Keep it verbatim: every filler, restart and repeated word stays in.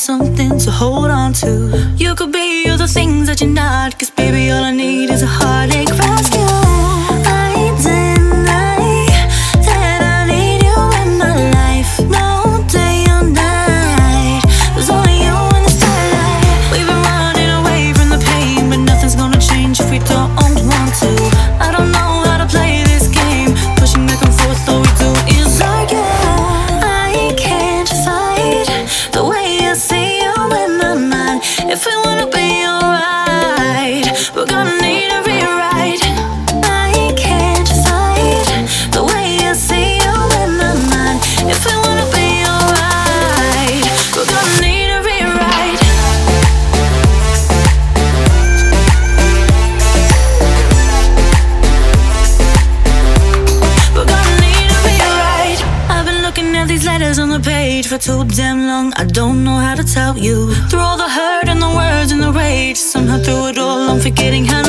something to hold on to. You could be all the things that you're not, cause baby all I need is a heartache rescue. I deny that I need you in my life, no day or night. There's only you in the starlight. We've been running away from the pain, but nothing's gonna change if we don't want to. I don't know how to play this game, pushing back and forth, all we do is argue. I can't fight the way I see you in my mind. If we wanna be alright, we're gonna need a rewrite. I can't fight the way I see you in my mind. If we wanna be alright, we're gonna need a rewrite. We're gonna need a rewrite. I've been looking at these letters on the page for too damn long. I don't know how to tell you. Through all the hurt and the words and the rage, somehow through it all I'm forgetting how to